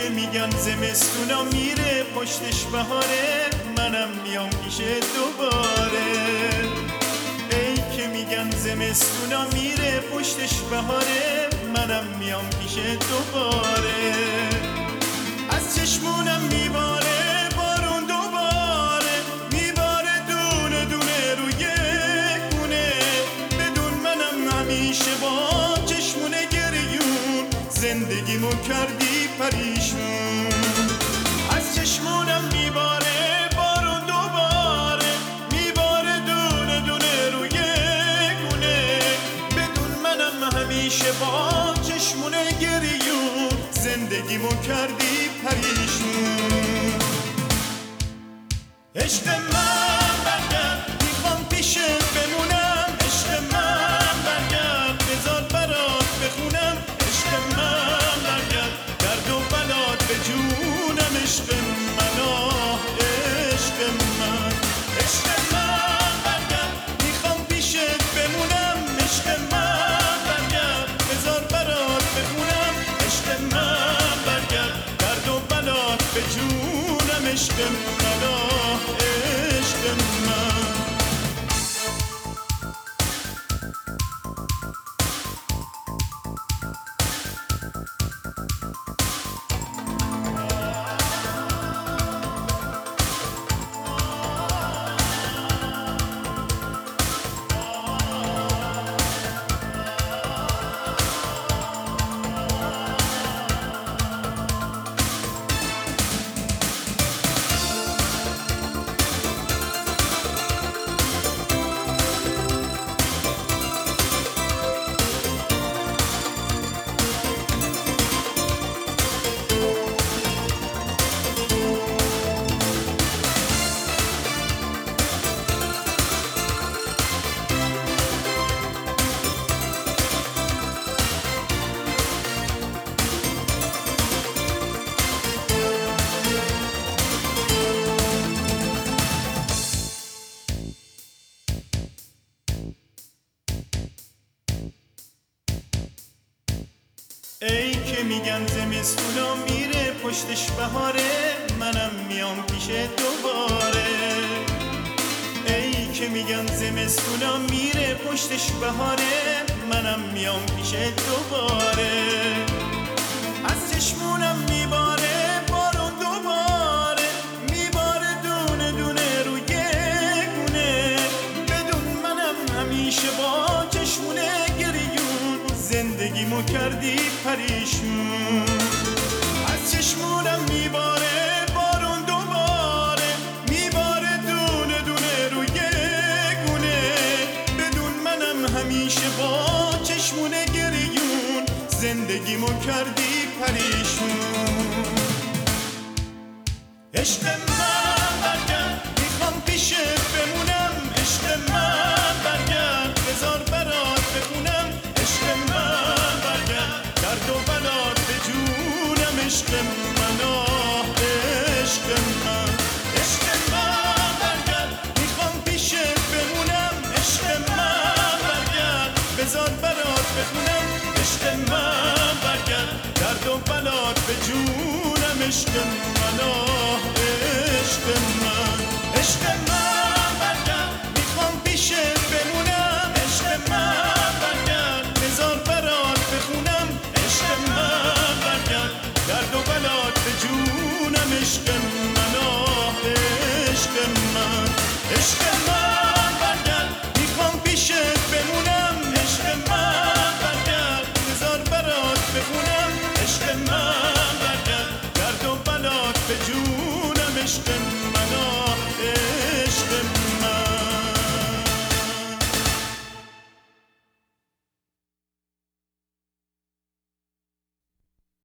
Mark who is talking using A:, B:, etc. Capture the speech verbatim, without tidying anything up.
A: که میگن زمستونا میره پشتش بهاره، منم میام پیش دوباره. ای که میگن زمستونا میره پشتش بهاره، منم میام پیش دوباره. از چشمونم میباره بارون دوباره، میباره دونه دونه روی گونه، بدون منم همیشه با چشمونه گریون زندگیمو کردی پریشون. از چشمونم میباره بارون دوباره، میباره دونه دونه روی گونه، بدون منم همیشه با چشمونه گریون زندگیمو کردی پریشون. عشق من برگرد میخوام پیشت بمونم، عشق من برگرد بذار برات بخونم، عشق من برگرد درد و بلات به جونم، عشق من آه عشق من. عشق من برگرد میخوام پیشت بمونم، عشق من برگرد بذار برات بخونم، عشق من برگرد درد و بلات به جونم، عشق من آه عشق من. ای که میگن زمستونا میره پشتش بهاره، منم میام پیش دوباره. ای که میگن زمستونا میره پشتش بهاره، منم میام پیش دوباره. از چشمونم میباره بارون دوباره، میباره دونه دونه روی گونه، بدون منم همیشه با چشمونه گریون زندگیمو کردی پریشون. از چشمونم میباره بارون دوباره، میباره دونه دونه روی گونه، بدون منم همیشه با چشمونه گریون زندگیمو کردی پریشون. عشق من برگرد میخوام پیشت بمونم، عشق من برگرد بذار برات بخونم، عشق من برگرد درد و بلات به جونم، عشق من آه عشق من. عشق من برگرد میخوام پیشت بمونم، عشق من برگرد بذار برات بخونم، عشق من برگرد درد و بلات به جونم، عشق من آه عشق من. عشق من برگرد میخوام پیشت بمونم، عشق من برگرد بذار برات بخونم، عشق من برگرد درد و بلات به جونم، عشق من آه عشق من. عشق